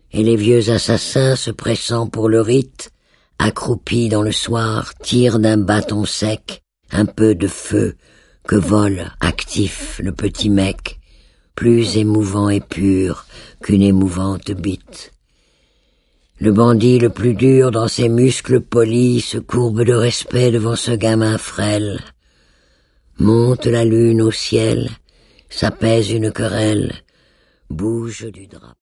Et les vieux assassins, se pressant pour le rite, accroupis dans le soir, tirent d'un bâton sec un peu de feu que vole, actif, le petit mec, plus émouvant et pur qu'une émouvante bite. Le bandit le plus dur dans ses muscles polis se courbe de respect devant ce gamin frêle. Monte la lune au ciel, s'apaise une querelle, bouge du drap.